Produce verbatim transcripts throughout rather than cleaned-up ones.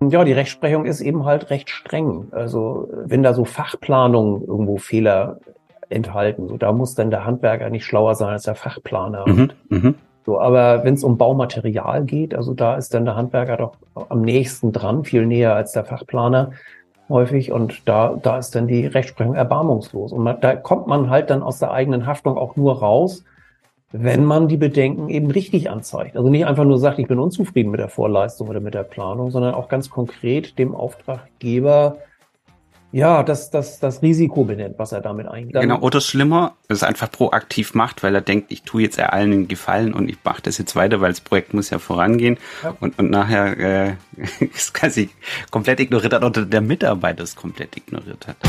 Ja, die Rechtsprechung ist eben halt recht streng. Also wenn da so Fachplanungen irgendwo Fehler enthalten, so da muss dann der Handwerker nicht schlauer sein als der Fachplaner. Mhm, Und mhm. so, aber wenn es um Baumaterial geht, also da ist dann der Handwerker doch am nächsten dran, viel näher als der Fachplaner häufig. Und da, da ist dann die Rechtsprechung erbarmungslos. Und man, da kommt man halt dann aus der eigenen Haftung auch nur raus, wenn man die Bedenken eben richtig anzeigt. Also nicht einfach nur sagt, ich bin unzufrieden mit der Vorleistung oder mit der Planung, sondern auch ganz konkret dem Auftraggeber ja das, das, das Risiko benennt, was er damit eingeht. Genau, oder schlimmer, es einfach proaktiv macht, weil er denkt, ich tue jetzt allen einen Gefallen und ich mache das jetzt weiter, weil das Projekt muss ja vorangehen. Ja. Und, und nachher äh, ist quasi komplett ignoriert hat oder der Mitarbeiter es komplett ignoriert hat.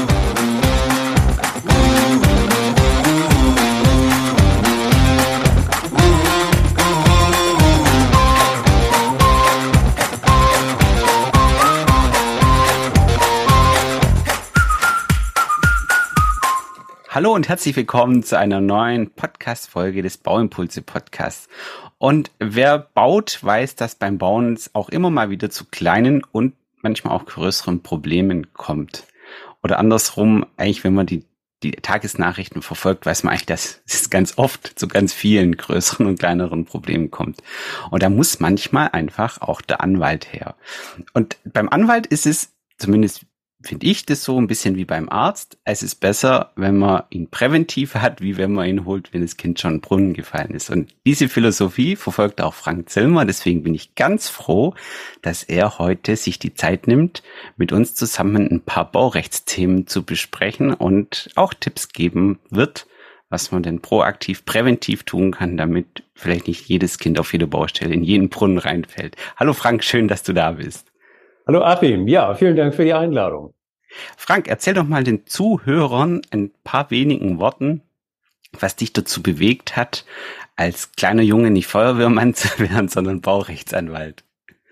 Hallo und herzlich willkommen zu einer neuen Podcast-Folge des Bauimpulse-Podcasts. Und wer baut, weiß, dass beim Bauen es auch immer mal wieder zu kleinen und manchmal auch größeren Problemen kommt. Oder andersrum, eigentlich, wenn man die, die Tagesnachrichten verfolgt, weiß man eigentlich, dass es ganz oft zu ganz vielen größeren und kleineren Problemen kommt. Und da muss manchmal einfach auch der Anwalt her. Und beim Anwalt ist es zumindest finde ich das so ein bisschen wie beim Arzt. Es ist besser, wenn man ihn präventiv hat, wie wenn man ihn holt, wenn das Kind schon in den Brunnen gefallen ist. Und diese Philosophie verfolgt auch Frank Zillmer. Deswegen bin ich ganz froh, dass er heute sich die Zeit nimmt, mit uns zusammen ein paar Baurechtsthemen zu besprechen und auch Tipps geben wird, was man denn proaktiv, präventiv tun kann, damit vielleicht nicht jedes Kind auf jede Baustelle in jeden Brunnen reinfällt. Hallo Frank, schön, dass du da bist. Hallo Achim, ja, vielen Dank für die Einladung. Frank, erzähl doch mal den Zuhörern ein paar wenigen Worten, was dich dazu bewegt hat, als kleiner Junge nicht Feuerwehrmann zu werden, sondern Baurechtsanwalt.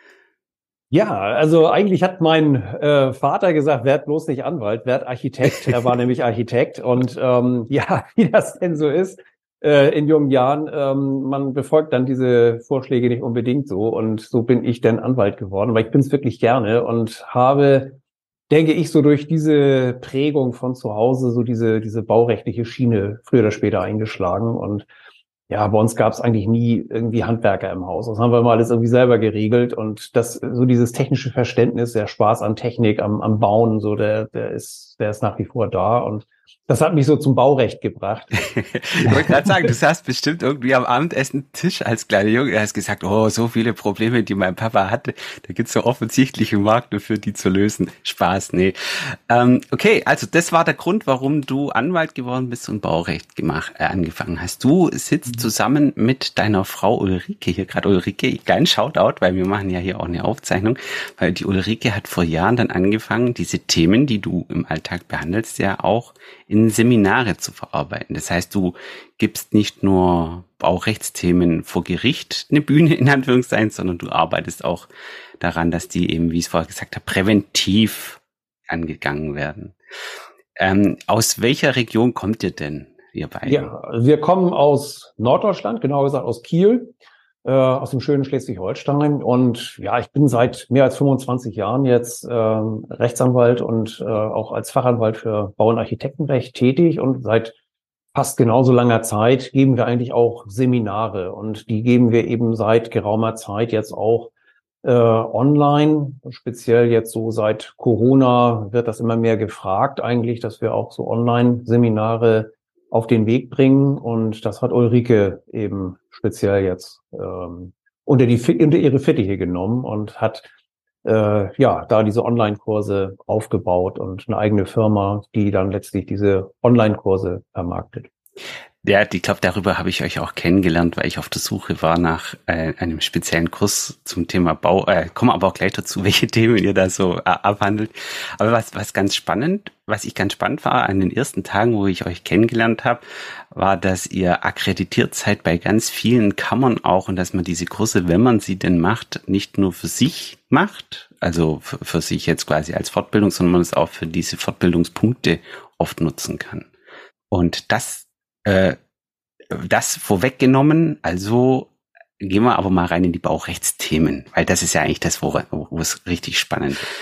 Ja, also eigentlich hat mein äh, Vater gesagt, werd bloß nicht Anwalt, werd Architekt. Er war nämlich Architekt und ähm, ja, wie das denn so ist, äh, in jungen Jahren, ähm, man befolgt dann diese Vorschläge nicht unbedingt so und so bin ich dann Anwalt geworden, weil ich bin es wirklich gerne und habe, denke ich, so durch diese Prägung von zu Hause so diese diese baurechtliche Schiene früher oder später eingeschlagen und ja, bei uns gab es eigentlich nie irgendwie Handwerker im Haus. Das haben wir mal alles irgendwie selber geregelt und das so dieses technische Verständnis, der Spaß an Technik, am, am Bauen, so der der ist der ist nach wie vor da und das hat mich so zum Baurecht gebracht. Ich wollte gerade sagen, du saßt bestimmt irgendwie am Abendessen Tisch als kleiner Junge. Du hast gesagt, oh, so viele Probleme, die mein Papa hatte. Da gibt's so offensichtliche Markt dafür, die zu lösen. Spaß, nee. Ähm, okay, also das war der Grund, warum du Anwalt geworden bist und Baurecht gemacht, äh, angefangen hast. Du sitzt zusammen mit deiner Frau Ulrike hier gerade. Ulrike, kleinen Shoutout, weil wir machen ja hier auch eine Aufzeichnung, weil die Ulrike hat vor Jahren dann angefangen, diese Themen, die du im Alltag behandelst, ja auch in Seminare zu verarbeiten. Das heißt, du gibst nicht nur Baurechtsthemen vor Gericht eine Bühne in Anführungszeichen, sondern du arbeitest auch daran, dass die eben, wie ich es vorher gesagt habe, präventiv angegangen werden. Ähm, aus welcher Region kommt ihr denn, ihr beiden? Ja, wir kommen aus Norddeutschland, genauer gesagt aus Kiel, äh, aus dem schönen Schleswig-Holstein. Und ja, ich bin seit mehr als fünfundzwanzig Jahren jetzt äh, Rechtsanwalt und äh, auch als Fachanwalt für Bau- und Architektenrecht tätig. Und seit fast genauso langer Zeit geben wir eigentlich auch Seminare. Und die geben wir eben seit geraumer Zeit jetzt auch äh, online. Speziell jetzt so seit Corona wird das immer mehr gefragt eigentlich, dass wir auch so Online-Seminare auf den Weg bringen. Und das hat Ulrike eben speziell jetzt ähm, unter die unter ihre Fittiche genommen und hat äh, ja da diese Online-Kurse aufgebaut und eine eigene Firma, die dann letztlich diese Online-Kurse vermarktet. Ja, ich glaube, darüber habe ich euch auch kennengelernt, weil ich auf der Suche war nach äh, einem speziellen Kurs zum Thema Bau. Äh, kommen aber auch gleich dazu, welche Themen ihr da so äh, abhandelt. Aber was was ganz spannend, was ich ganz spannend war an den ersten Tagen, wo ich euch kennengelernt habe, war, dass ihr akkreditiert seid bei ganz vielen Kammern auch und dass man diese Kurse, wenn man sie denn macht, nicht nur für sich macht, also für, für sich jetzt quasi als Fortbildung, sondern man es auch für diese Fortbildungspunkte oft nutzen kann. Und das Äh, das vorweggenommen, also gehen wir aber mal rein in die Baurechtsthemen, weil das ist ja eigentlich das, wo, wo es richtig spannend ist.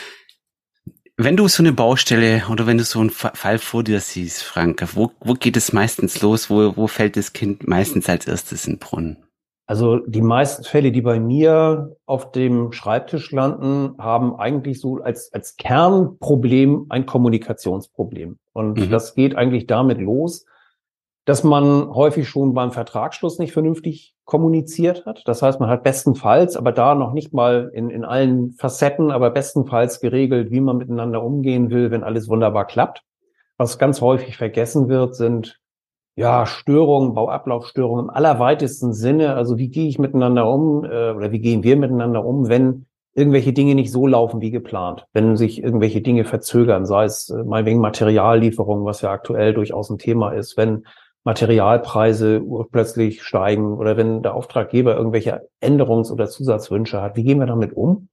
Wenn du so eine Baustelle oder wenn du so einen Fall vor dir siehst, Frank, wo, wo geht es meistens los? Wo, wo fällt das Kind meistens als erstes in den Brunnen? Also die meisten Fälle, die bei mir auf dem Schreibtisch landen, haben eigentlich so als, als Kernproblem ein Kommunikationsproblem. Und mhm. das geht eigentlich damit los, dass man häufig schon beim Vertragsschluss nicht vernünftig kommuniziert hat. Das heißt, man hat bestenfalls, aber da noch nicht mal in, in allen Facetten, aber bestenfalls geregelt, wie man miteinander umgehen will, wenn alles wunderbar klappt. Was ganz häufig vergessen wird, sind ja Störungen, Bauablaufstörungen im allerweitesten Sinne. Also wie gehe ich miteinander um äh, oder wie gehen wir miteinander um, wenn irgendwelche Dinge nicht so laufen wie geplant, wenn sich irgendwelche Dinge verzögern, sei es äh, mal wegen Materiallieferungen, was ja aktuell durchaus ein Thema ist, wenn Materialpreise plötzlich steigen oder wenn der Auftraggeber irgendwelche Änderungs- oder Zusatzwünsche hat. Wie gehen wir damit um?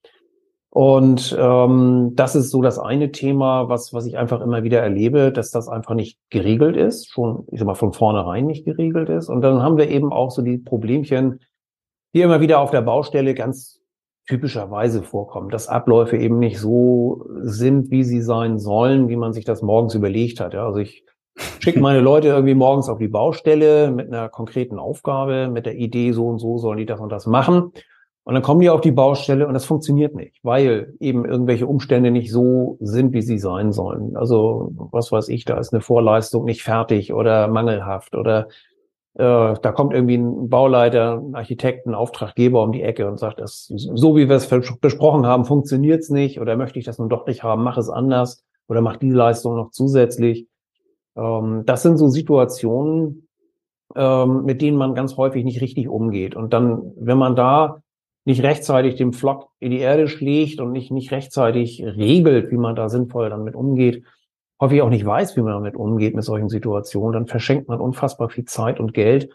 Und ähm, das ist so das eine Thema, was was ich einfach immer wieder erlebe, dass das einfach nicht geregelt ist, schon ich sag mal von vornherein nicht geregelt ist. Und dann haben wir eben auch so die Problemchen, die immer wieder auf der Baustelle ganz typischerweise vorkommen, dass Abläufe eben nicht so sind, wie sie sein sollen, wie man sich das morgens überlegt hat. Ja, also ich schicke meine Leute irgendwie morgens auf die Baustelle mit einer konkreten Aufgabe, mit der Idee, so und so sollen die das und das machen. Und dann kommen die auf die Baustelle und das funktioniert nicht, weil eben irgendwelche Umstände nicht so sind, wie sie sein sollen. Also was weiß ich, da ist eine Vorleistung nicht fertig oder mangelhaft oder äh, da kommt irgendwie ein Bauleiter, ein Architekt, ein Auftraggeber um die Ecke und sagt, das, so wie wir es besprochen haben, funktioniert es nicht oder möchte ich das nun doch nicht haben, mach es anders oder mach die Leistung noch zusätzlich. Das sind so Situationen, mit denen man ganz häufig nicht richtig umgeht. Und dann, wenn man da nicht rechtzeitig den Pflock in die Erde schlägt und nicht, nicht rechtzeitig regelt, wie man da sinnvoll damit umgeht, häufig auch nicht weiß, wie man damit umgeht mit solchen Situationen, dann verschenkt man unfassbar viel Zeit und Geld.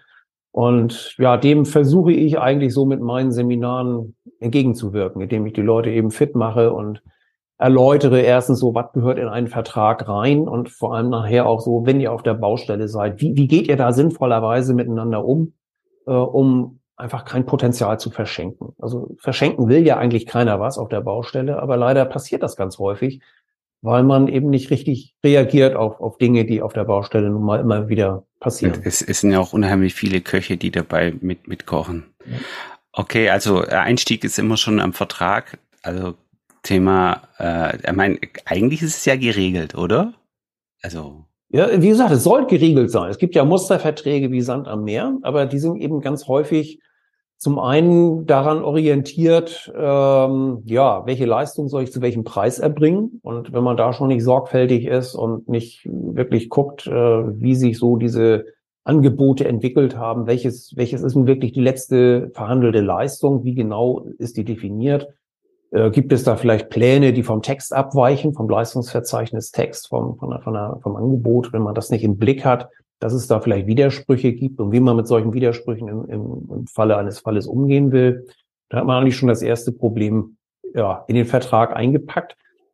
Und ja, dem versuche ich eigentlich so mit meinen Seminaren entgegenzuwirken, indem ich die Leute eben fit mache und erläutere erstens so, was gehört in einen Vertrag rein und vor allem nachher auch so, wenn ihr auf der Baustelle seid, wie, wie geht ihr da sinnvollerweise miteinander um, äh, um einfach kein Potenzial zu verschenken. Also verschenken will ja eigentlich keiner was auf der Baustelle, aber leider passiert das ganz häufig, weil man eben nicht richtig reagiert auf, auf Dinge, die auf der Baustelle nun mal immer wieder passieren. Und es, es sind ja auch unheimlich viele Köche, die dabei mit mitkochen. Ja. Okay, also Einstieg ist immer schon am Vertrag, also Thema, äh, ich meine, eigentlich ist es ja geregelt, oder? Also. Ja, wie gesagt, es soll geregelt sein. Es gibt ja Musterverträge wie Sand am Meer, aber die sind eben ganz häufig zum einen daran orientiert, ähm, ja, welche Leistung soll ich zu welchem Preis erbringen? Und wenn man da schon nicht sorgfältig ist und nicht wirklich guckt, äh, wie sich so diese Angebote entwickelt haben, welches, welches ist nun wirklich die letzte verhandelte Leistung, wie genau ist die definiert? Äh, gibt es da vielleicht Pläne, die vom Text abweichen, vom Leistungsverzeichnis Text, vom, von der, von der, vom Angebot, wenn man das nicht im Blick hat, dass es da vielleicht Widersprüche gibt und wie man mit solchen Widersprüchen im, im, im Falle eines Falles umgehen will. Da hat man eigentlich schon das erste Problem ja, in den Vertrag eingepackt.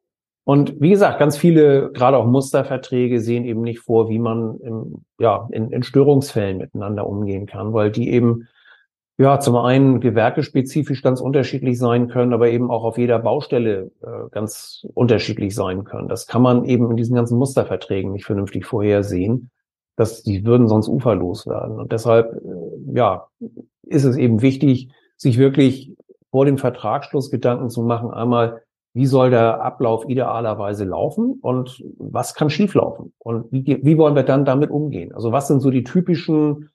Und wie gesagt, ganz viele, gerade auch Musterverträge, sehen eben nicht vor, wie man im, ja, in, in Störungsfällen miteinander umgehen kann, weil die eben ja, zum einen gewerkespezifisch ganz unterschiedlich sein können, aber eben auch auf jeder Baustelle äh, ganz unterschiedlich sein können. Das kann man eben in diesen ganzen Musterverträgen nicht vernünftig vorhersehen. Das, die würden sonst uferlos werden. Und deshalb, äh, ja, ist es eben wichtig, sich wirklich vor dem Vertragsschluss Gedanken zu machen. Einmal, wie soll der Ablauf idealerweise laufen und was kann schieflaufen? Und wie, wie wollen wir dann damit umgehen? Also was sind so die typischen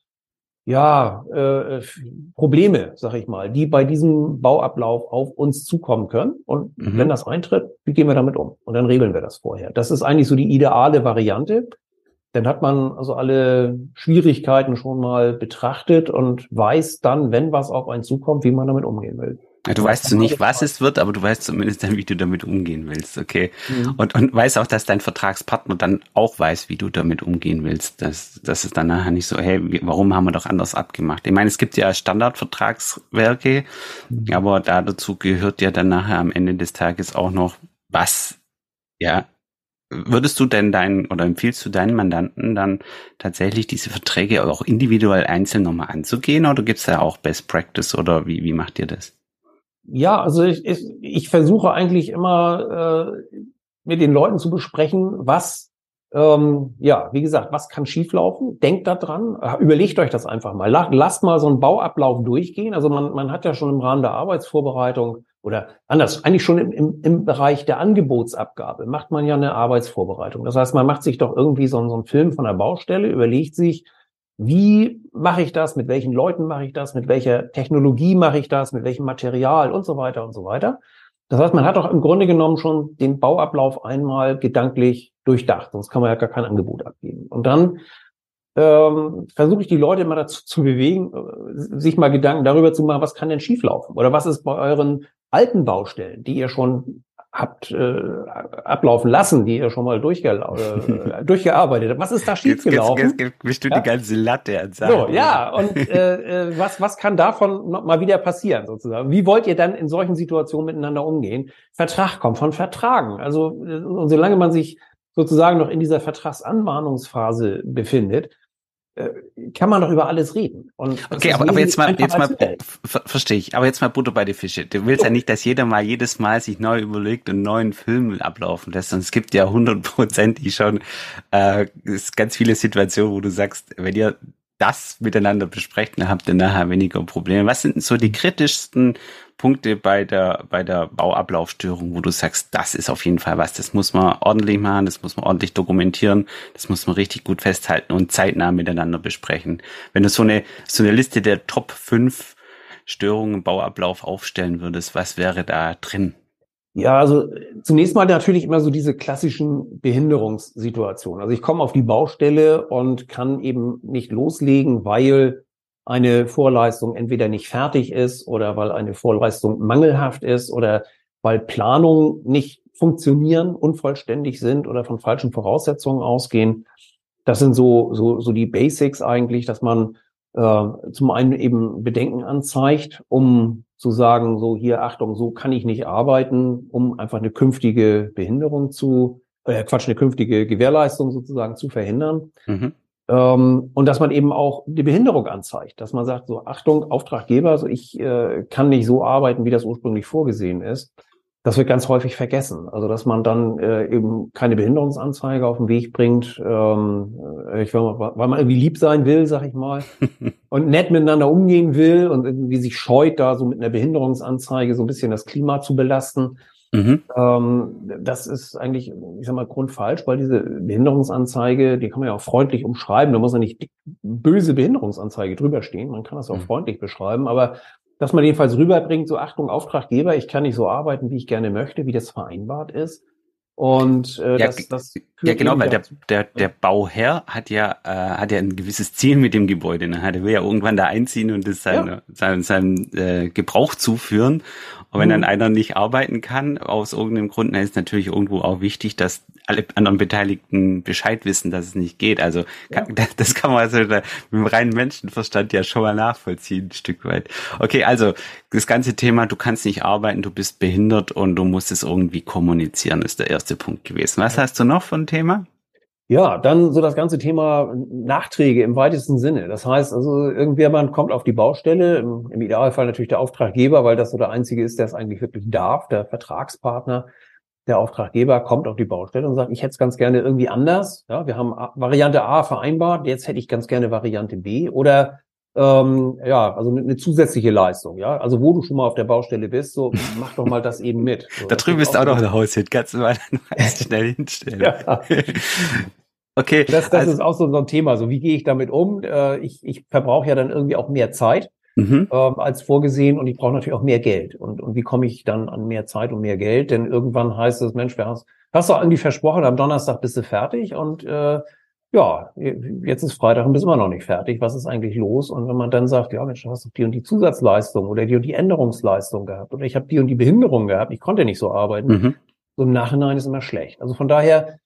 ja, äh, Probleme, sag ich mal, die bei diesem Bauablauf auf uns zukommen können. Und mhm. wenn das eintritt, wie gehen wir damit um? Und dann regeln wir das vorher. Das ist eigentlich so die ideale Variante. Dann hat man also alle Schwierigkeiten schon mal betrachtet und weiß dann, wenn was auf einen zukommt, wie man damit umgehen will. Ja, du weißt so nicht, was es wird, aber du weißt zumindest dann, wie du damit umgehen willst, okay. Mhm. Und, und weißt auch, dass dein Vertragspartner dann auch weiß, wie du damit umgehen willst. Dass, dass es dann nachher nicht so, hey, warum haben wir doch anders abgemacht? Ich meine, es gibt ja Standardvertragswerke, mhm. aber da dazu gehört ja dann nachher am Ende des Tages auch noch, was, ja, würdest du denn deinen oder empfiehlst du deinen Mandanten dann tatsächlich diese Verträge auch individuell einzeln nochmal anzugehen oder gibt's da auch Best Practice oder wie, wie macht ihr das? Ja, also ich, ich, ich versuche eigentlich immer äh, mit den Leuten zu besprechen, was, ähm, ja, wie gesagt, was kann schieflaufen? Denkt da dran, überlegt euch das einfach mal. Lasst mal so einen Bauablauf durchgehen. Also man, man hat ja schon im Rahmen der Arbeitsvorbereitung oder anders, eigentlich schon im, im, im Bereich der Angebotsabgabe macht man ja eine Arbeitsvorbereitung. Das heißt, man macht sich doch irgendwie so, so einen Film von der Baustelle, überlegt sich, wie mache ich das, mit welchen Leuten mache ich das, mit welcher Technologie mache ich das, mit welchem Material und so weiter und so weiter. Das heißt, man hat doch im Grunde genommen schon den Bauablauf einmal gedanklich durchdacht, sonst kann man ja gar kein Angebot abgeben. Und dann ähm, versuche ich die Leute immer dazu zu bewegen, sich mal Gedanken darüber zu machen, was kann denn schieflaufen? Oder was ist bei euren alten Baustellen, die ihr schon habt äh, ablaufen lassen, die ihr schon mal durchge äh, durchgearbeitet habt. Was ist da schiefgelaufen? Jetzt, jetzt, jetzt bist du ja? die ganze Latte an Sachen. So, ja, und äh, was was kann davon noch mal wieder passieren sozusagen? Wie wollt ihr dann in solchen Situationen miteinander umgehen? Vertrag kommt von Vertragen. Also und solange man sich sozusagen noch in dieser Vertragsanmahnungsphase befindet, kann man doch über alles reden. Und okay, aber, aber jetzt mal, jetzt mal, ver verstehe ich, aber jetzt mal Butter bei die Fische. Du willst so. ja nicht, dass jeder mal jedes Mal sich neu überlegt und einen neuen Film ablaufen lässt. Und es gibt ja hundertprozentig schon äh, ganz viele Situationen, wo du sagst, wenn ihr das miteinander besprecht, dann habt ihr nachher weniger Probleme. Was sind so die kritischsten Punkte bei der bei der Bauablaufstörung, wo du sagst, das ist auf jeden Fall was, das muss man ordentlich machen, das muss man ordentlich dokumentieren, das muss man richtig gut festhalten und zeitnah miteinander besprechen. Wenn du so eine so eine Liste der Top fünf Störungen im Bauablauf aufstellen würdest, was wäre da drin? Ja, also zunächst mal natürlich immer so diese klassischen Behinderungssituationen. Also ich komme auf die Baustelle und kann eben nicht loslegen, weil eine Vorleistung entweder nicht fertig ist oder weil eine Vorleistung mangelhaft ist oder weil Planungen nicht funktionieren, unvollständig sind oder von falschen Voraussetzungen ausgehen. Das sind so so so die Basics eigentlich, dass man äh, zum einen eben Bedenken anzeigt, um zu sagen, so hier, Achtung, so kann ich nicht arbeiten, um einfach eine künftige Behinderung zu, äh, Quatsch, eine künftige Gewährleistung sozusagen zu verhindern. Mhm. Ähm, und dass man eben auch die Behinderung anzeigt, dass man sagt, so Achtung, Auftraggeber, so ich äh, kann nicht so arbeiten, wie das ursprünglich vorgesehen ist. Das wird ganz häufig vergessen. Also dass man dann äh, eben keine Behinderungsanzeige auf den Weg bringt, ähm, ich will mal, weil man irgendwie lieb sein will, sag ich mal, und nett miteinander umgehen will und irgendwie sich scheut, da so mit einer Behinderungsanzeige so ein bisschen das Klima zu belasten. Mhm. Ähm, das ist eigentlich, ich sag mal, grundfalsch, weil diese Behinderungsanzeige, die kann man ja auch freundlich umschreiben. Da muss ja nicht böse Behinderungsanzeige drüber stehen. Man kann das auch mhm. freundlich beschreiben, aber dass man jedenfalls rüberbringt, so Achtung, Auftraggeber, ich kann nicht so arbeiten, wie ich gerne möchte, wie das vereinbart ist. Und äh, ja, das, das ja genau, weil der der der Bauherr hat ja äh, hat ja ein gewisses Ziel mit dem Gebäude. Ne? Er will ja irgendwann da einziehen und das seinem ja. seinem, seinem äh, Gebrauch zuführen. Und wenn dann einer nicht arbeiten kann, aus irgendeinem Grund, dann ist natürlich irgendwo auch wichtig, dass alle anderen Beteiligten Bescheid wissen, dass es nicht geht. Also ja. kann, das kann man also mit dem reinen Menschenverstand ja schon mal nachvollziehen, ein Stück weit. Okay, also das ganze Thema, du kannst nicht arbeiten, du bist behindert und du musst es irgendwie kommunizieren, ist der erste Punkt gewesen. Was hast du noch für ein Thema? Ja, dann so das ganze Thema Nachträge im weitesten Sinne. Das heißt also, irgendjemand kommt auf die Baustelle, im, im Idealfall natürlich der Auftraggeber, weil das so der einzige ist, der es eigentlich wirklich darf, der Vertragspartner. Der Auftraggeber kommt auf die Baustelle und sagt, ich hätte es ganz gerne irgendwie anders. Ja, wir haben Variante A vereinbart, jetzt hätte ich ganz gerne Variante B oder ähm, ja, also eine zusätzliche Leistung. Ja, also wo du schon mal auf der Baustelle bist, so mach doch mal das eben mit. So, da drüben ist auch noch ein Haushit, kannst du mal schnell hinstellen. Ja. Okay. Das, das also, ist auch so, so ein Thema. So, wie gehe ich damit um? Äh, ich, ich verbrauche ja dann irgendwie auch mehr Zeit mhm. ähm, als vorgesehen und ich brauche natürlich auch mehr Geld. Und, und wie komme ich dann an mehr Zeit und mehr Geld? Denn irgendwann heißt es, Mensch, wir hast, hast du irgendwie versprochen, am Donnerstag bist du fertig und äh, ja, jetzt ist Freitag und bist immer noch nicht fertig. Was ist eigentlich los? Und wenn man dann sagt, ja, Mensch, du hast doch die und die Zusatzleistung oder die und die Änderungsleistung gehabt oder ich habe die und die Behinderung gehabt, ich konnte nicht so arbeiten. Mhm. So im Nachhinein ist immer schlecht. Also von daher,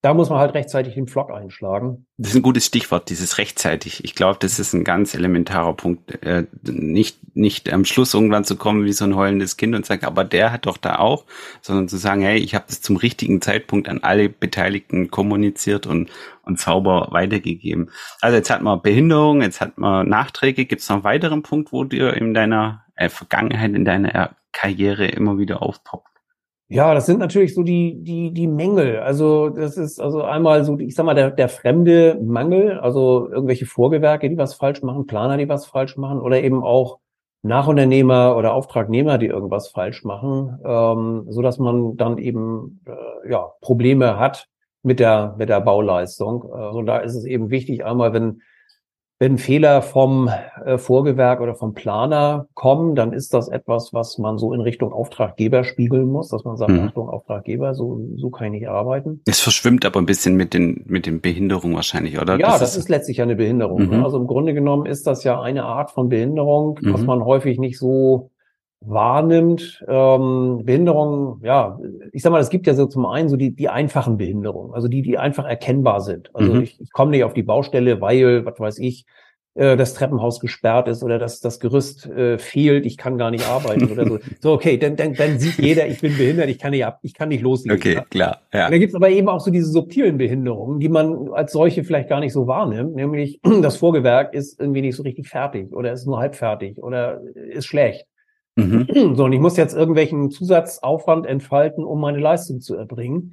da muss man halt rechtzeitig den Pflock einschlagen. Das ist ein gutes Stichwort, dieses rechtzeitig. Ich glaube, das ist ein ganz elementarer Punkt. Äh, nicht, nicht am Schluss irgendwann zu kommen wie so ein heulendes Kind und sagen, aber der hat doch da auch, sondern zu sagen, hey, ich habe das zum richtigen Zeitpunkt an alle Beteiligten kommuniziert und, und sauber weitergegeben. Also jetzt hat man Behinderung, jetzt hat man Nachträge. Gibt es noch einen weiteren Punkt, wo dir in deiner äh, Vergangenheit, in deiner Karriere immer wieder aufpoppt? Ja, das sind natürlich so die, die, die Mängel. Also, das ist also einmal so, ich sag mal, der, der fremde Mangel, also irgendwelche Vorgewerke, die was falsch machen, Planer, die was falsch machen, oder eben auch Nachunternehmer oder Auftragnehmer, die irgendwas falsch machen, ähm, so dass man dann eben, äh, ja, Probleme hat mit der, mit der Bauleistung. Also da ist es eben wichtig, einmal, wenn, Wenn Fehler vom äh, Vorgewerk oder vom Planer kommen, dann ist das etwas, was man so in Richtung Auftraggeber spiegeln muss, dass man sagt, Mhm. Achtung, Auftraggeber, so, so kann ich nicht arbeiten. Es verschwimmt aber ein bisschen mit den, mit den Behinderungen wahrscheinlich, oder? Ja, das, das ist, ist letztlich ja eine Behinderung. Mhm. Ne? Also im Grunde genommen ist das ja eine Art von Behinderung, was Mhm. man häufig nicht so wahrnimmt. Ähm, Behinderung, ja, ich sag mal, es gibt ja so zum einen so die, die einfachen Behinderungen, also die, die einfach erkennbar sind. Also Mhm. ich, ich komme nicht auf die Baustelle, weil, was weiß ich, äh, das Treppenhaus gesperrt ist oder dass das Gerüst äh, fehlt, ich kann gar nicht arbeiten oder so. So, okay, dann, dann, dann sieht jeder, ich bin behindert, ich kann nicht ab, ich kann nicht loslegen. Okay, Ja? klar, ja. Und da gibt's aber eben auch so diese subtilen Behinderungen, die man als solche vielleicht gar nicht so wahrnimmt, nämlich das Vorgewerk ist irgendwie nicht so richtig fertig oder ist nur halb fertig oder ist schlecht. Mhm. So, und ich muss jetzt irgendwelchen Zusatzaufwand entfalten, um meine Leistung zu erbringen.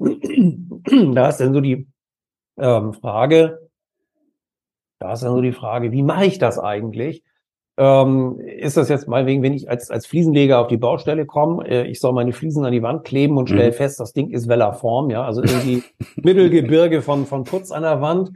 Da ist dann so die ähm, Frage, da ist dann so die Frage, wie mache ich das eigentlich? Ähm, ist das jetzt meinetwegen, wenn ich als, als Fliesenleger auf die Baustelle komme, äh, ich soll meine Fliesen an die Wand kleben und stelle Mhm. fest, das Ding ist Wellerform, ja, also irgendwie Mittelgebirge von, von Putz an der Wand.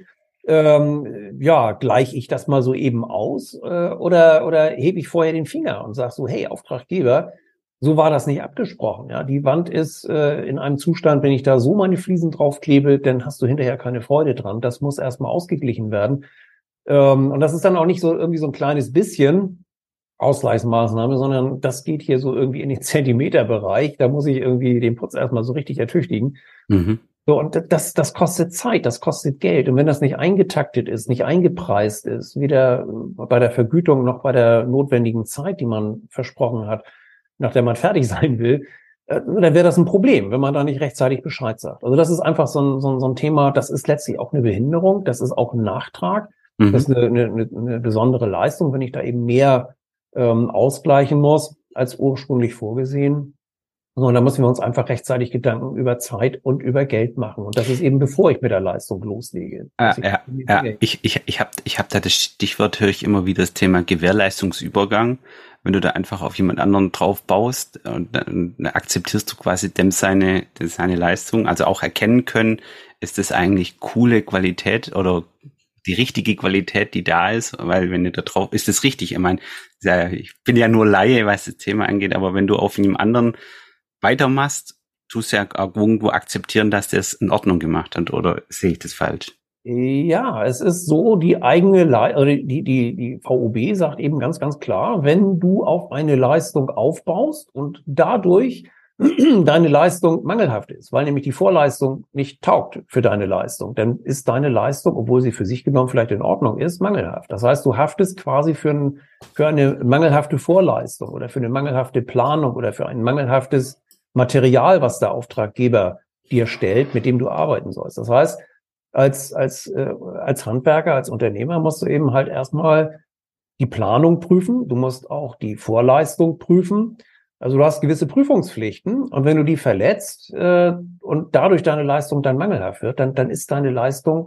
Ähm, ja, gleiche ich das mal so eben aus äh, oder, oder hebe ich vorher den Finger und sage so, hey, Auftraggeber, so war das nicht abgesprochen. Ja, die Wand ist äh, in einem Zustand, wenn ich da so meine Fliesen draufklebe, dann hast du hinterher keine Freude dran. Das muss erstmal ausgeglichen werden. Ähm, und das ist dann auch nicht so irgendwie so ein kleines bisschen Ausgleichsmaßnahme, sondern das geht hier so irgendwie in den Zentimeterbereich. Da muss ich irgendwie den Putz erstmal so richtig ertüchtigen. Mhm. So, und das, das kostet Zeit, das kostet Geld. Und wenn das nicht eingetaktet ist, nicht eingepreist ist, weder bei der Vergütung noch bei der notwendigen Zeit, die man versprochen hat, nach der man fertig sein will, äh, dann wäre das ein Problem, wenn man da nicht rechtzeitig Bescheid sagt. Also das ist einfach so ein, so ein, so ein Thema, das ist letztlich auch eine Behinderung, das ist auch ein Nachtrag, Mhm. das ist eine, eine, eine besondere Leistung, wenn ich da eben mehr ähm, ausgleichen muss als ursprünglich vorgesehen. So, und da müssen wir uns einfach rechtzeitig Gedanken über Zeit und über Geld machen. Und das ist eben, bevor ich mit der Leistung loslege. Ah, ja, ja, ich, ich, ich habe ich hab da das Stichwort, höre ich immer wieder, das Thema Gewährleistungsübergang. Wenn du da einfach auf jemand anderen drauf baust, und dann akzeptierst du quasi dem seine, seine Leistung, also auch erkennen können, ist das eigentlich coole Qualität oder die richtige Qualität, die da ist, weil wenn du da drauf, ist das richtig? Ich meine, ja, ich bin ja nur Laie, was das Thema angeht, aber wenn du auf einem anderen weitermachst, tust du ja auch irgendwo akzeptieren, dass der es in Ordnung gemacht hat, oder sehe ich das falsch? Ja, es ist so, die eigene, Le also die, die, die V O B sagt eben ganz, ganz klar, wenn du auf eine Leistung aufbaust und dadurch deine Leistung mangelhaft ist, weil nämlich die Vorleistung nicht taugt für deine Leistung, dann ist deine Leistung, obwohl sie für sich genommen vielleicht in Ordnung ist, mangelhaft. Das heißt, du haftest quasi für, ein, für eine mangelhafte Vorleistung oder für eine mangelhafte Planung oder für ein mangelhaftes Material, was der Auftraggeber dir stellt, mit dem du arbeiten sollst. Das heißt, als, als, äh, als Handwerker, als Unternehmer musst du eben halt erstmal die Planung prüfen. Du musst auch die Vorleistung prüfen. Also du hast gewisse Prüfungspflichten und wenn du die verletzt äh, und dadurch deine Leistung dann mangelhaft wird, dann, dann ist deine Leistung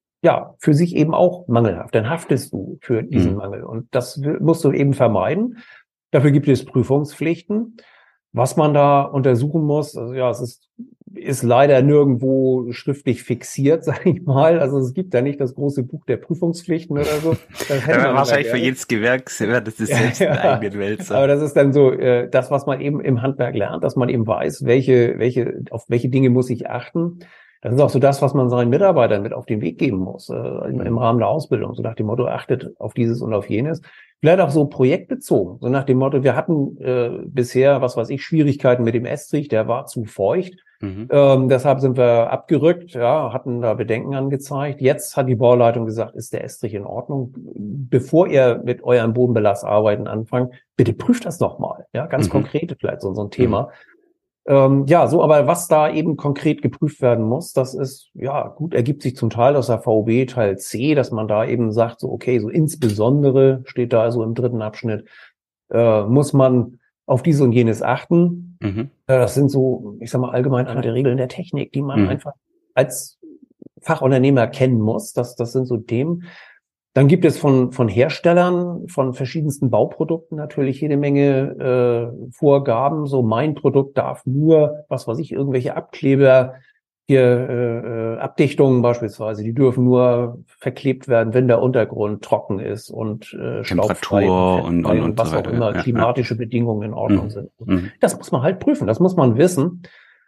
ja für sich eben auch mangelhaft. Dann haftest du für diesen Mhm. Mangel und das musst du eben vermeiden. Dafür gibt es Prüfungspflichten. Was man da untersuchen muss, also ja, es ist, ist leider nirgendwo schriftlich fixiert, sage ich mal. Also es gibt da nicht das große Buch der Prüfungspflichten oder so. Das hätte man wahrscheinlich für jedes Gewerk das ist selbst ja, eine eigene Welt. So. Aber das ist dann so äh, das, was man eben im Handwerk lernt, dass man eben weiß, welche, welche, auf welche Dinge muss ich achten. Das ist auch so das, was man seinen Mitarbeitern mit auf den Weg geben muss, äh, im, im Rahmen der Ausbildung. So nach dem Motto, achtet auf dieses und auf jenes. Vielleicht auch so projektbezogen. So nach dem Motto, wir hatten äh, bisher, was weiß ich, Schwierigkeiten mit dem Estrich, der war zu feucht. Mhm. Ähm, deshalb sind wir abgerückt, ja, hatten da Bedenken angezeigt. Jetzt hat die Bauleitung gesagt, ist der Estrich in Ordnung? Bevor ihr mit euren Bodenbelastarbeiten anfangt, bitte prüft das doch mal. Ja, ganz mhm. konkret vielleicht so, so ein Thema. Mhm. Ähm, ja, so, aber was da eben konkret geprüft werden muss, das ist, ja, gut, ergibt sich zum Teil aus der V O B Teil C, dass man da eben sagt, so, okay, so insbesondere steht da also im dritten Abschnitt, äh, muss man auf dies und jenes achten. Mhm. Äh, das sind so, ich sag mal, allgemein alte Regeln der Technik, die man mhm. einfach als Fachunternehmer kennen muss. Das, das sind so Themen. Dann gibt es von, von Herstellern, von verschiedensten Bauprodukten natürlich jede Menge äh, Vorgaben. So mein Produkt darf nur, was weiß ich, irgendwelche Abkleber, hier äh, Abdichtungen beispielsweise, die dürfen nur verklebt werden, wenn der Untergrund trocken ist und äh, stauffrei und, und, und, und was so auch immer ja, klimatische ja. Bedingungen in Ordnung mhm. sind. Mhm. Das muss man halt prüfen, das muss man wissen.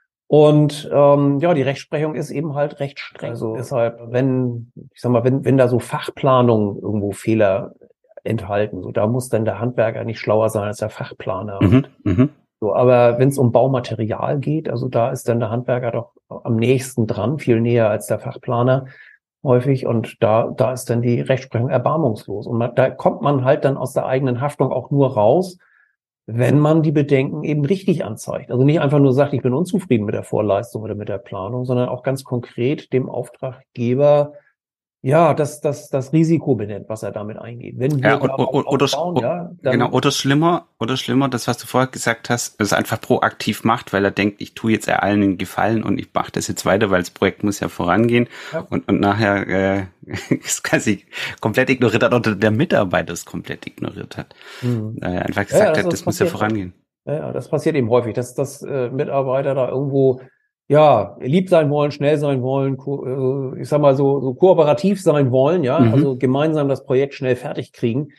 Und ähm, ja, die Rechtsprechung ist eben halt recht streng. Also deshalb, wenn, ich sag mal, wenn wenn da so Fachplanungen irgendwo Fehler enthalten, so da muss dann der Handwerker nicht schlauer sein als der Fachplaner. Mhm. Mhm. So, aber wenn es um Baumaterial geht, also da ist dann der Handwerker doch am nächsten dran, viel näher als der Fachplaner häufig. Und da da ist dann die Rechtsprechung erbarmungslos. Und man, da kommt man halt dann aus der eigenen Haftung auch nur raus, wenn man die Bedenken eben richtig anzeigt. Also nicht einfach nur sagt, ich bin unzufrieden mit der Vorleistung oder mit der Planung, sondern auch ganz konkret dem Auftraggeber ja, das, das, das Risiko benennt, was er damit eingeht. Wenn wir ja, oder, oder, aufbauen, oder, ja, dann genau, oder schlimmer, oder schlimmer, das, was du vorher gesagt hast, es einfach proaktiv macht, weil er denkt, ich tue jetzt allen einen Gefallen und ich mache das jetzt weiter, weil das Projekt muss ja vorangehen ja. und, und nachher äh, es kann sich komplett ignoriert hat oder der Mitarbeiter es komplett ignoriert hat. Mhm. Äh, einfach gesagt ja, das hat, das muss ja vorangehen. Ja, das passiert eben häufig, dass, dass äh, Mitarbeiter da irgendwo ja, lieb sein wollen, schnell sein wollen, ko- ich sag mal so, so kooperativ sein wollen, ja, mhm. also gemeinsam das Projekt schnell fertig kriegen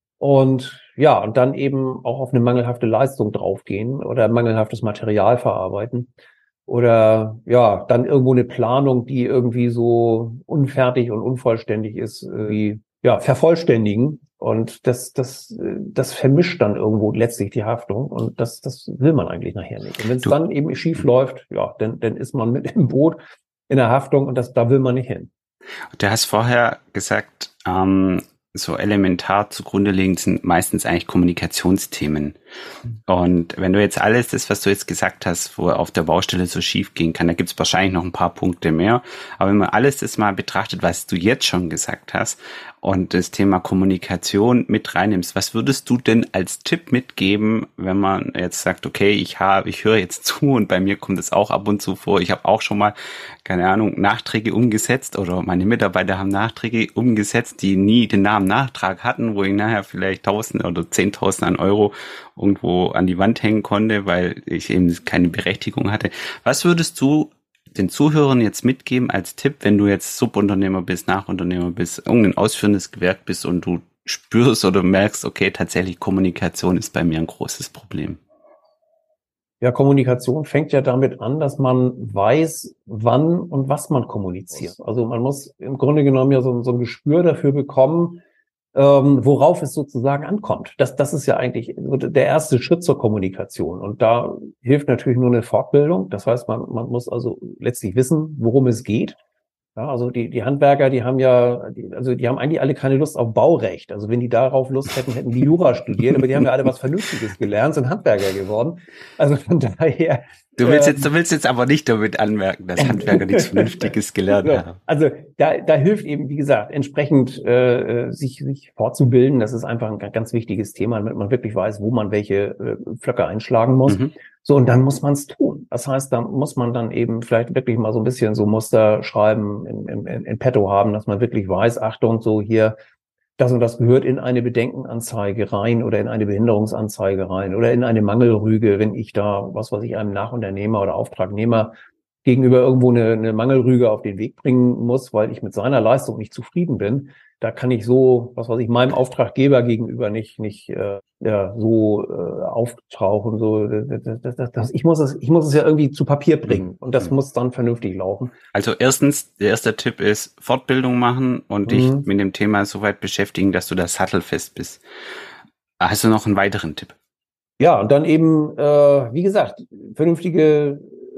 und ja, und dann eben auch auf eine mangelhafte Leistung draufgehen oder mangelhaftes Material verarbeiten oder ja, dann irgendwo eine Planung, die irgendwie so unfertig und unvollständig ist, irgendwie, ja, vervollständigen. Und das, das, das vermischt dann irgendwo letztlich die Haftung und das, das will man eigentlich nachher nicht. Und wenn es dann eben schief läuft, ja, dann, dann ist man mit im Boot in der Haftung und das, da will man nicht hin. Du hast vorher gesagt, ähm, so elementar zugrunde liegend sind meistens eigentlich Kommunikationsthemen. Und wenn du jetzt alles das, was du jetzt gesagt hast, wo auf der Baustelle so schief gehen kann, da gibt es wahrscheinlich noch ein paar Punkte mehr. Aber wenn man alles das mal betrachtet, was du jetzt schon gesagt hast und das Thema Kommunikation mit reinnimmst, was würdest du denn als Tipp mitgeben, wenn man jetzt sagt, okay, ich habe, ich höre jetzt zu und bei mir kommt es auch ab und zu vor, ich habe auch schon mal, keine Ahnung, Nachträge umgesetzt oder meine Mitarbeiter haben Nachträge umgesetzt, die nie den Namen Nachtrag hatten, wo ich nachher vielleicht Tausend oder Zehntausend an Euro irgendwo an die Wand hängen konnte, weil ich eben keine Berechtigung hatte. Was würdest du den Zuhörern jetzt mitgeben als Tipp, wenn du jetzt Subunternehmer bist, Nachunternehmer bist, irgendein ausführendes Gewerk bist und du spürst oder merkst, okay, tatsächlich Kommunikation ist bei mir ein großes Problem? Ja, Kommunikation fängt ja damit an, dass man weiß, wann und was man kommuniziert. Also man muss im Grunde genommen ja so, so ein Gespür dafür bekommen, ähm, worauf es sozusagen ankommt. Das, das ist ja eigentlich der erste Schritt zur Kommunikation. Und da hilft natürlich nur eine Fortbildung. Das heißt, man, man muss also letztlich wissen, worum es geht. Ja, also die, die Handwerker, die haben ja, die, also die haben eigentlich alle keine Lust auf Baurecht. Also wenn die darauf Lust hätten, hätten die Jura studiert, aber die haben ja alle was Vernünftiges gelernt, sind Handwerker geworden. Also von daher. Du willst jetzt, du willst jetzt aber nicht damit anmerken, dass Handwerker nichts Vernünftiges gelernt haben. Also da, da hilft eben, wie gesagt, entsprechend äh, sich, sich fortzubilden. Das ist einfach ein ganz wichtiges Thema, damit man wirklich weiß, wo man welche äh, Pflöcke einschlagen muss. Mhm. So, und dann muss man es tun. Das heißt, da muss man dann eben vielleicht wirklich mal so ein bisschen so Muster schreiben, in, in, in petto haben, dass man wirklich weiß, Achtung, so hier, das und das gehört in eine Bedenkenanzeige rein oder in eine Behinderungsanzeige rein oder in eine Mangelrüge, wenn ich da, was weiß ich, einem Nachunternehmer oder Auftragnehmer gegenüber irgendwo eine, eine Mangelrüge auf den Weg bringen muss, weil ich mit seiner Leistung nicht zufrieden bin. Da kann ich so, was weiß ich, meinem Auftraggeber gegenüber nicht nicht äh, ja, so äh, auftauchen. So, das, das, das, das, ich muss es, ich muss es ja irgendwie zu Papier bringen und das mhm. muss dann vernünftig laufen. Also erstens, der erste Tipp ist Fortbildung machen und mhm. dich mit dem Thema so weit beschäftigen, dass du da sattelfest bist. Hast du noch einen weiteren Tipp? Ja, und dann eben, äh, wie gesagt, vernünftige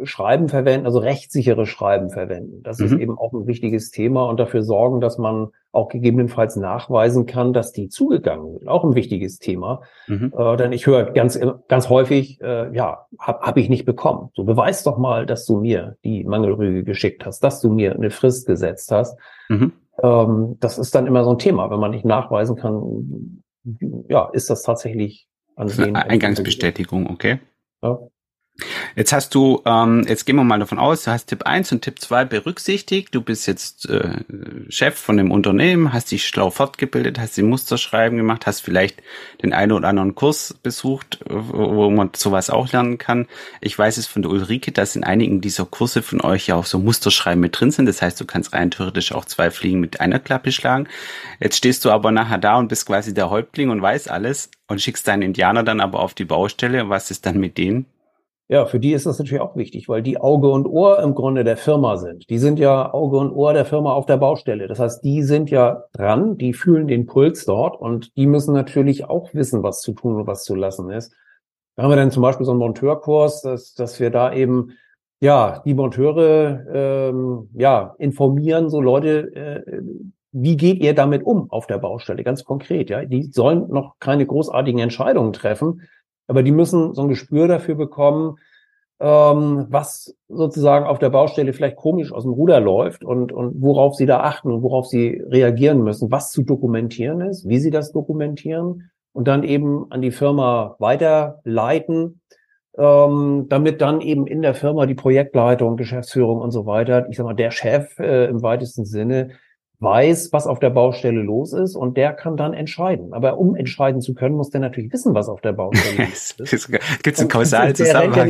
Schreiben verwenden, also rechtssichere Schreiben verwenden. Das mhm. ist eben auch ein wichtiges Thema und dafür sorgen, dass man auch gegebenenfalls nachweisen kann, dass die zugegangen sind. Auch ein wichtiges Thema. Mhm. Äh, denn ich höre ganz, ganz häufig, äh, ja, hab, hab ich nicht bekommen. So, beweis doch mal, dass du mir die Mangelrüge geschickt hast, dass du mir eine Frist gesetzt hast. Mhm. Ähm, das ist dann immer so ein Thema, wenn man nicht nachweisen kann, ja, ist das tatsächlich an den Eingangsbestätigung, okay. Ja. Jetzt hast du, ähm, jetzt gehen wir mal davon aus, du hast Tipp eins und Tipp zwei berücksichtigt. Du bist jetzt äh, Chef von dem Unternehmen, hast dich schlau fortgebildet, hast die Musterschreiben gemacht, hast vielleicht den einen oder anderen Kurs besucht, wo man sowas auch lernen kann. Ich weiß es von der Ulrike, dass in einigen dieser Kurse von euch ja auch so Musterschreiben mit drin sind. Das heißt, du kannst rein theoretisch auch zwei Fliegen mit einer Klappe schlagen. Jetzt stehst du aber nachher da und bist quasi der Häuptling und weißt alles und schickst deinen Indianer dann aber auf die Baustelle. Was ist dann mit denen? Ja, für die ist das natürlich auch wichtig, weil die Auge und Ohr im Grunde der Firma sind. Die sind ja Auge und Ohr der Firma auf der Baustelle. Das heißt, die sind ja dran, die fühlen den Puls dort und die müssen natürlich auch wissen, was zu tun und was zu lassen ist. Da haben wir dann zum Beispiel so einen Monteurkurs, dass, dass wir da eben ja die Monteure ähm, ja informieren, so Leute, äh, wie geht ihr damit um auf der Baustelle, ganz konkret. Ja, die sollen noch keine großartigen Entscheidungen treffen. Aber die müssen so ein Gespür dafür bekommen, ähm, was sozusagen auf der Baustelle vielleicht komisch aus dem Ruder läuft und, und worauf sie da achten und worauf sie reagieren müssen, was zu dokumentieren ist, wie sie das dokumentieren und dann eben an die Firma weiterleiten, ähm, damit dann eben in der Firma die Projektleitung, Geschäftsführung und so weiter, ich sag mal, der Chef äh, im weitesten Sinne, weiß, was auf der Baustelle los ist und der kann dann entscheiden. Aber um entscheiden zu können, muss der natürlich wissen, was auf der Baustelle ist. Gibt es einen kausalen Zusammenhang?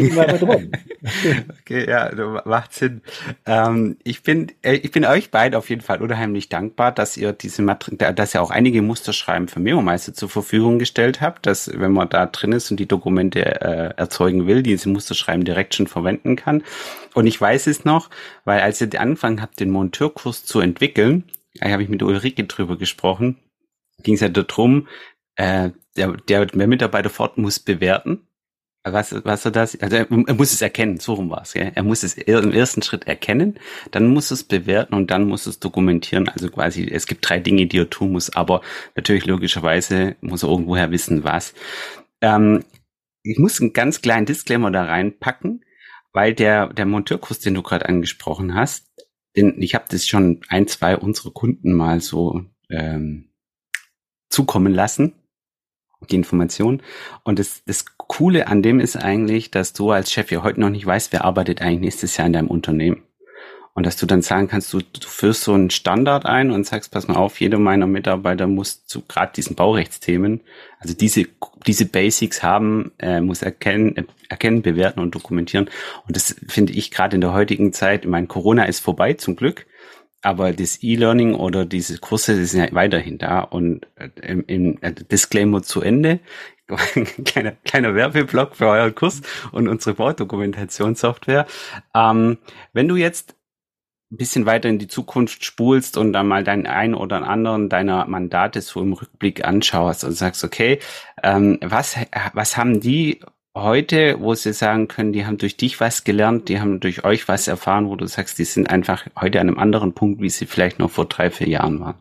Okay, ja, macht Sinn. Ähm, ich bin, ich bin euch beiden auf jeden Fall unheimlich dankbar, dass ihr diese Matri- dass ihr auch einige Musterschreiben für MemoMeister zur Verfügung gestellt habt, dass wenn man da drin ist und die Dokumente äh, erzeugen will, diese Musterschreiben direkt schon verwenden kann. Und ich weiß es noch, weil als ihr angefangen habt, den Monteurkurs zu entwickeln, da habe ich mit Ulrike drüber gesprochen, ging es ja darum, äh, der, der Mitarbeiter fort muss bewerten, was, was er das, also er, er muss es erkennen, so rum war es, ja? Er muss es im ersten Schritt erkennen, dann muss es bewerten und dann muss es dokumentieren, also quasi, es gibt drei Dinge, die er tun muss, aber natürlich logischerweise muss er irgendwoher wissen, was. Ähm, ich muss einen ganz kleinen Disclaimer da reinpacken, weil der, der Monteurkurs, den du gerade angesprochen hast, denn ich habe das schon ein, zwei unserer Kunden mal so ähm, zukommen lassen, die Information. Und das, das Coole an dem ist eigentlich, dass du als Chef ja heute noch nicht weißt, wer arbeitet eigentlich nächstes Jahr in deinem Unternehmen. Und dass du dann sagen kannst, du, du führst so einen Standard ein und sagst, pass mal auf, jeder meiner Mitarbeiter muss zu gerade diesen Baurechtsthemen, also diese diese Basics haben, äh, muss erkennen, äh, erkennen, bewerten und dokumentieren. Und das finde ich gerade in der heutigen Zeit, ich meine, Corona ist vorbei zum Glück, aber das E-Learning oder diese Kurse, die sind ja weiterhin da. Und äh, im, im äh, Disclaimer zu Ende, kleiner, kleiner Werbeblock für euren Kurs und unsere Baudokumentationssoftware. Ähm, wenn du jetzt ein bisschen weiter in die Zukunft spulst und dann mal deinen einen oder anderen deiner Mandate so im Rückblick anschaust und sagst, okay, ähm, was, was haben die heute, wo sie sagen können, die haben durch dich was gelernt, die haben durch euch was erfahren, wo du sagst, die sind einfach heute an einem anderen Punkt, wie sie vielleicht noch vor drei, vier Jahren waren?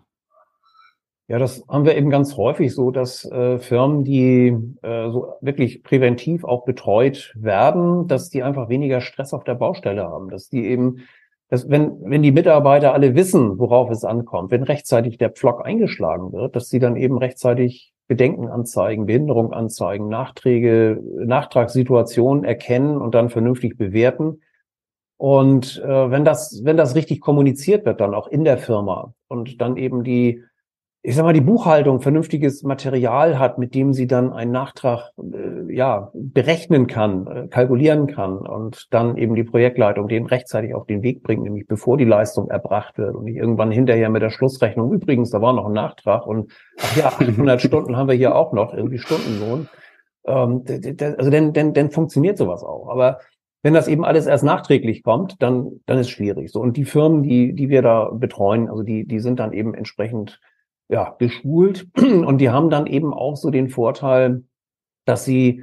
Ja, das haben wir eben ganz häufig so, dass äh, Firmen, die äh, so wirklich präventiv auch betreut werden, dass die einfach weniger Stress auf der Baustelle haben, dass die eben dass wenn, wenn die Mitarbeiter alle wissen, worauf es ankommt, wenn rechtzeitig der Pflock eingeschlagen wird, dass sie dann eben rechtzeitig Bedenken anzeigen, Behinderung anzeigen, Nachträge, Nachtragssituationen erkennen und dann vernünftig bewerten. Und äh, wenn das, wenn das richtig kommuniziert wird, dann auch in der Firma und dann eben die, ich sag mal, die Buchhaltung vernünftiges Material hat, mit dem sie dann einen Nachtrag äh, ja berechnen kann, äh, kalkulieren kann und dann eben die Projektleitung den rechtzeitig auf den Weg bringt, nämlich bevor die Leistung erbracht wird und nicht irgendwann hinterher mit der Schlussrechnung. Übrigens, da war noch ein Nachtrag und ach ja, achthundert Stunden haben wir hier auch noch, irgendwie Stundenlohn. Ähm, d- d- also dann, dann, dann funktioniert sowas auch. Aber wenn das eben alles erst nachträglich kommt, dann, dann ist schwierig. So und die Firmen, die, die wir da betreuen, also die, die sind dann eben entsprechend ja, geschult und die haben dann eben auch so den Vorteil, dass sie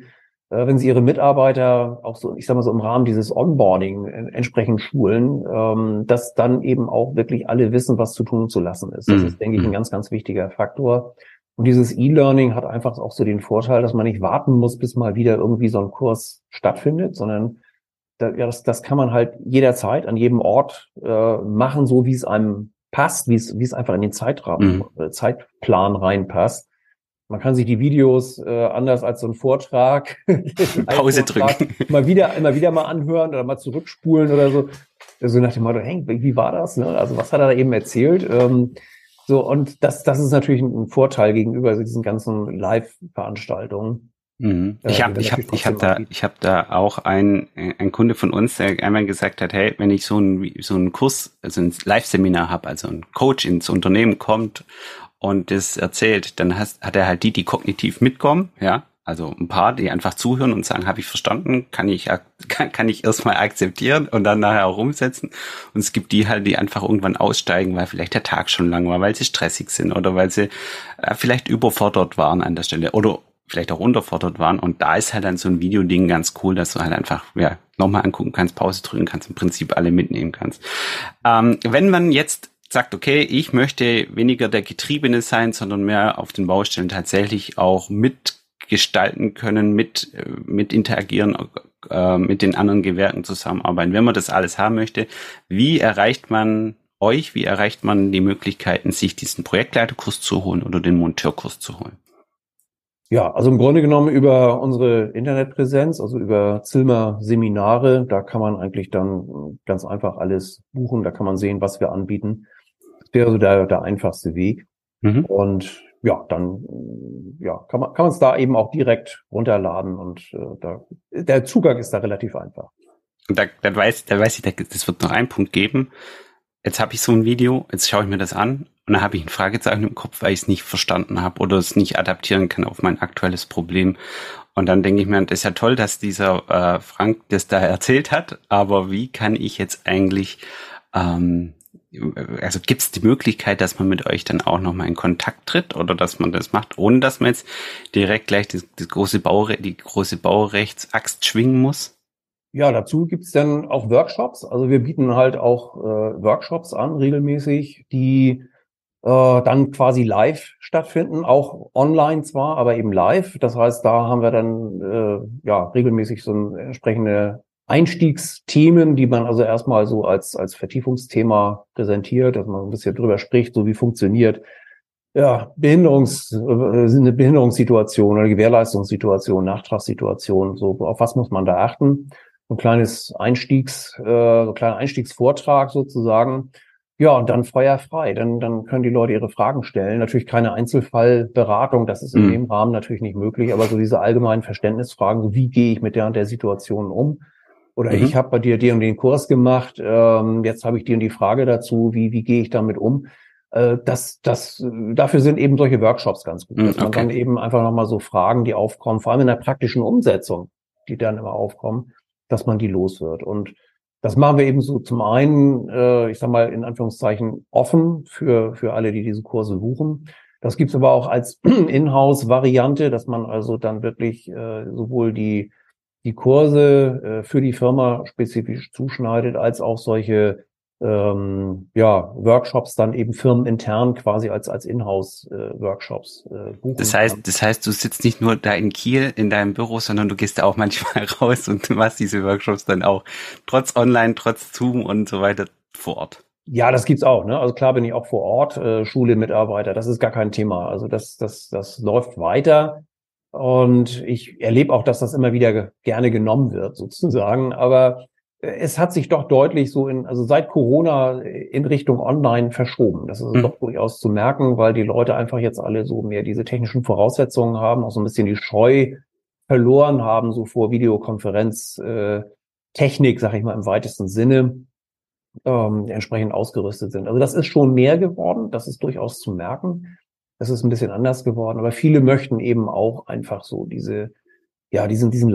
äh, wenn sie ihre Mitarbeiter auch so, ich sag mal so im Rahmen dieses Onboarding äh, entsprechend schulen, ähm, dass dann eben auch wirklich alle wissen, was zu tun und zu lassen ist. Das Mhm. ist, denke ich, ein ganz, ganz wichtiger Faktor. Und dieses E-Learning hat einfach auch so den Vorteil, dass man nicht warten muss, bis mal wieder irgendwie so ein Kurs stattfindet, sondern da, ja, das, das kann man halt jederzeit an jedem Ort äh, machen, so wie es einem passt, wie es, wie es einfach in den Zeitrahmen, Mhm. äh, Zeitplan reinpasst. Man kann sich die Videos äh, anders als so ein Vortrag, Pause Live-Vortrag, drücken. mal wieder, immer wieder mal anhören oder mal zurückspulen oder so. So nach dem Motto, hey, wie war das? Ne? Also was hat er da eben erzählt? Ähm, so, und das, das ist natürlich ein Vorteil gegenüber diesen ganzen Live-Veranstaltungen. Mhm. Äh, Ich die habe wir ich hab, natürlich ich hab trotzdem da anbieten. ich hab da auch ein ein Kunde von uns, der einmal gesagt hat, hey, wenn ich so einen so einen Kurs, also ein Live-Seminar habe, also ein Coach ins Unternehmen kommt und das erzählt, dann hast, hat er halt die, die kognitiv mitkommen, ja, also ein paar, die einfach zuhören und sagen, habe ich verstanden, kann ich ak- kann, kann ich erstmal akzeptieren und dann nachher auch umsetzen. Und es gibt die halt, die einfach irgendwann aussteigen, weil vielleicht der Tag schon lang war, weil sie stressig sind oder weil sie äh, vielleicht überfordert waren an der Stelle oder vielleicht auch unterfordert waren. Und da ist halt dann so ein Videoding ganz cool, dass du halt einfach ja nochmal angucken kannst, Pause drücken kannst, im Prinzip alle mitnehmen kannst. Ähm, wenn man jetzt sagt, okay, ich möchte weniger der Getriebene sein, sondern mehr auf den Baustellen tatsächlich auch mitgestalten können, mit, äh, mit interagieren, äh, mit den anderen Gewerken zusammenarbeiten. Wenn man das alles haben möchte, wie erreicht man euch, wie erreicht man die Möglichkeiten, sich diesen Projektleiterkurs zu holen oder den Monteurkurs zu holen? Ja, also im Grunde genommen über unsere Internetpräsenz, also über Zilmer Seminare, da kann man eigentlich dann ganz einfach alles buchen, da kann man sehen, was wir anbieten. Das wäre so der, der einfachste Weg. Mhm. Und ja, dann ja, kann man kann man es da eben auch direkt runterladen und äh, da, der Zugang ist da relativ einfach. Und da, da weiß, da weiß ich, da, das wird noch einen Punkt geben. Jetzt habe ich so ein Video, jetzt schaue ich mir das an und dann habe ich ein Fragezeichen im Kopf, weil ich es nicht verstanden habe oder es nicht adaptieren kann auf mein aktuelles Problem. Und dann denke ich mir, das ist ja toll, dass dieser äh, Frank das da erzählt hat, aber wie kann ich jetzt eigentlich, ähm, also gibt es die Möglichkeit, dass man mit euch dann auch nochmal in Kontakt tritt oder dass man das macht, ohne dass man jetzt direkt gleich das, das große Baure, die große Baurechtsaxt schwingen muss? Ja, dazu gibt's dann auch Workshops. Also wir bieten halt auch äh, Workshops an, regelmäßig, die äh, dann quasi live stattfinden, auch online zwar, aber eben live. Das heißt, da haben wir dann äh, ja regelmäßig so ein, entsprechende Einstiegsthemen, die man also erstmal so als als Vertiefungsthema präsentiert, dass man ein bisschen drüber spricht, so wie funktioniert ja Behinderungs äh, eine Behinderungssituation oder Gewährleistungssituation, Nachtragssituation, so auf was muss man da achten? So ein kleines Einstiegs, äh, so ein kleiner Einstiegsvortrag sozusagen. Ja, und dann feuerfrei. Dann, dann können die Leute ihre Fragen stellen. Natürlich keine Einzelfallberatung, das ist in Mhm. dem Rahmen natürlich nicht möglich, aber so diese allgemeinen Verständnisfragen, so wie gehe ich mit der und der Situation um? Oder ich Mhm. habe bei dir den und den Kurs gemacht, ähm, jetzt habe ich dir und die Frage dazu, wie, wie gehe ich damit um? Äh, das, das, dafür sind eben solche Workshops ganz gut, Mhm. dass man Okay. dann eben einfach nochmal so Fragen, die aufkommen, vor allem in der praktischen Umsetzung, die dann immer aufkommen, dass man die los wird. Und das machen wir eben so zum einen, äh, ich sag mal, in Anführungszeichen offen für, für alle, die diese Kurse buchen. Das gibt's aber auch als Inhouse-Variante, dass man also dann wirklich äh, sowohl die, die Kurse äh, für die Firma spezifisch zuschneidet, als auch solche ähm, ja, Workshops dann eben firmenintern quasi als, als Inhouse-Workshops äh, Das buchen heißt, kann. das heißt, du sitzt nicht nur da in Kiel in deinem Büro, sondern du gehst da auch manchmal raus und machst diese Workshops dann auch trotz Online, trotz Zoom und so weiter vor Ort. Ja, das gibt's auch, ne? Also klar bin ich auch vor Ort, äh, Schule, Mitarbeiter, das ist gar kein Thema. Also das, das, das läuft weiter. Und ich erlebe auch, dass das immer wieder ge gerne genommen wird, sozusagen. Aber äh, es hat sich doch deutlich so in, also seit Corona in Richtung Online verschoben. Das ist Mhm. doch durchaus zu merken, weil die Leute einfach jetzt alle so mehr diese technischen Voraussetzungen haben, auch so ein bisschen die Scheu verloren haben, so vor Videokonferenz, äh, Technik, sag ich mal, im weitesten Sinne ähm, entsprechend ausgerüstet sind. Also das ist schon mehr geworden, das ist durchaus zu merken. Das ist ein bisschen anders geworden, aber viele möchten eben auch einfach so diese, ja, diesen, diesen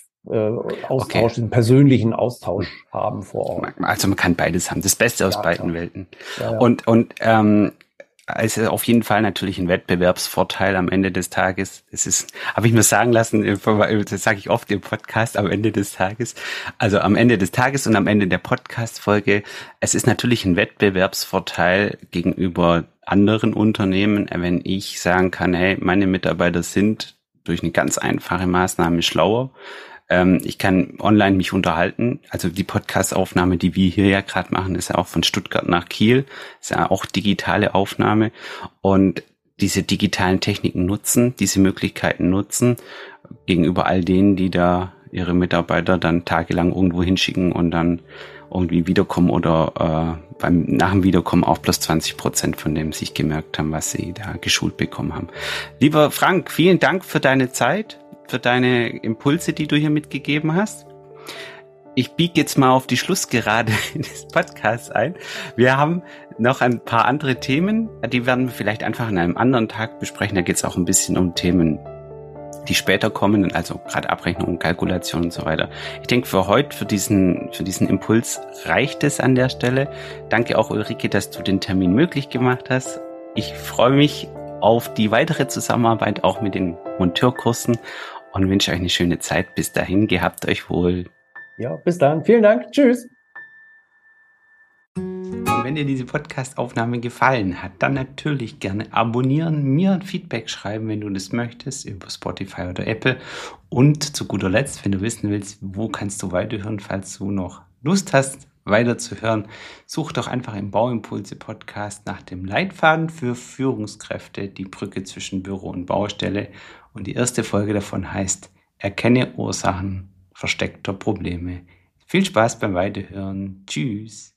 Okay. Live-Austausch, diesen persönlichen Austausch haben vor Ort. Also man kann beides haben, das Beste aus Ja, beiden klar. Welten. Ja, ja. Und und ähm, es ist auf jeden Fall natürlich ein Wettbewerbsvorteil am Ende des Tages. Es ist, habe ich mir sagen lassen, das sage ich oft im Podcast am Ende des Tages, also am Ende des Tages und am Ende der Podcast-Folge. Es ist natürlich ein Wettbewerbsvorteil gegenüber anderen Unternehmen, wenn ich sagen kann, hey, meine Mitarbeiter sind durch eine ganz einfache Maßnahme schlauer. Ich kann online mich unterhalten. Also die Podcast-Aufnahme, die wir hier ja gerade machen, ist ja auch von Stuttgart nach Kiel. Ist ja auch digitale Aufnahme. Und diese digitalen Techniken nutzen, diese Möglichkeiten nutzen gegenüber all denen, die da ihre Mitarbeiter dann tagelang irgendwo hinschicken und dann irgendwie wiederkommen oder äh, beim nach dem Wiederkommen auch plus zwanzig Prozent von dem sich gemerkt haben, was sie da geschult bekommen haben. Lieber Frank, vielen Dank für deine Zeit, für deine Impulse, die du hier mitgegeben hast. Ich biege jetzt mal auf die Schlussgerade des Podcasts ein. Wir haben noch ein paar andere Themen, die werden wir vielleicht einfach an einem anderen Tag besprechen. Da geht es auch ein bisschen um Themen, die später kommen, also gerade Abrechnung und Kalkulation und so weiter. Ich denke, für heute, für diesen, für diesen Impuls reicht es an der Stelle. Danke auch, Ulrike, dass du den Termin möglich gemacht hast. Ich freue mich auf die weitere Zusammenarbeit auch mit den Monteurkursen und wünsche euch eine schöne Zeit. Bis dahin, gehabt euch wohl. Ja, bis dann. Vielen Dank. Tschüss. Und wenn dir diese Podcast-Aufnahme gefallen hat, dann natürlich gerne abonnieren, mir ein Feedback schreiben, wenn du das möchtest, über Spotify oder Apple. Und zu guter Letzt, wenn du wissen willst, wo kannst du weiterhören, falls du noch Lust hast, weiterzuhören, such doch einfach im Bauimpulse-Podcast nach dem Leitfaden für Führungskräfte, die Brücke zwischen Büro und Baustelle. Und die erste Folge davon heißt Erkenne Ursachen versteckter Probleme. Viel Spaß beim Weiterhören. Tschüss.